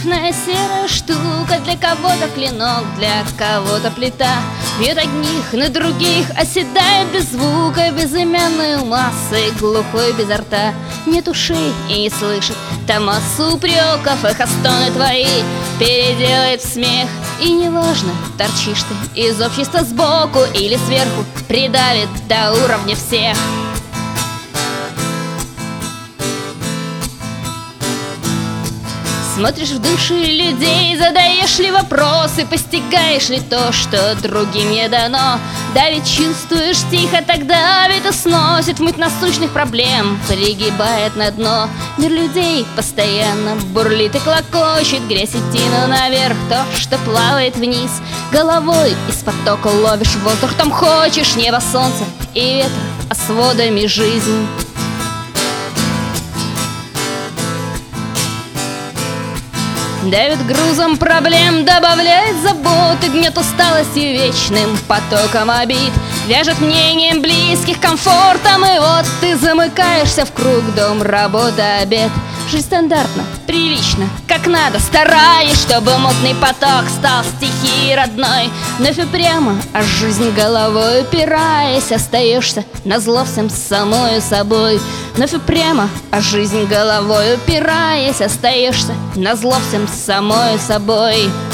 Древняя серая штука, для кого-то клинок, для кого-то плита. Бьет одних на других, оседает без звука, безымянной массой, глухой без рта. Нет ушей и не слышит та массу упреков, эхо стоны твои переделает в смех. И неважно, торчишь ты из общества сбоку или сверху, придавит до уровня всех. Смотришь в души людей, задаешь ли вопросы, постигаешь ли то, что другим не дано. Да ведь чувствуешь тихо, тогда ведь сносит муть насущных проблем, пригибает на дно. Мир людей постоянно бурлит и клокочет, грязь идти, но наверх то, что плавает вниз. Головой из потока ловишь воздух, там хочешь небо, солнце и ветра, а с водами жизнь. Давит грузом проблем, добавляет заботы, гнет усталости вечным потоком обид, вяжет мнением близких комфортом. И вот ты замыкаешься в круг: дом, работа, обед. Жизнь стандартно, привычно, как надо, стараясь, чтобы мутный поток стал стихией родной. Вновь и прямо, а жизнь головой упираясь, остаешься назло всем самою собой. Вновь и прямо, а жизнь головой упираясь, остаешься назло всем самою собой.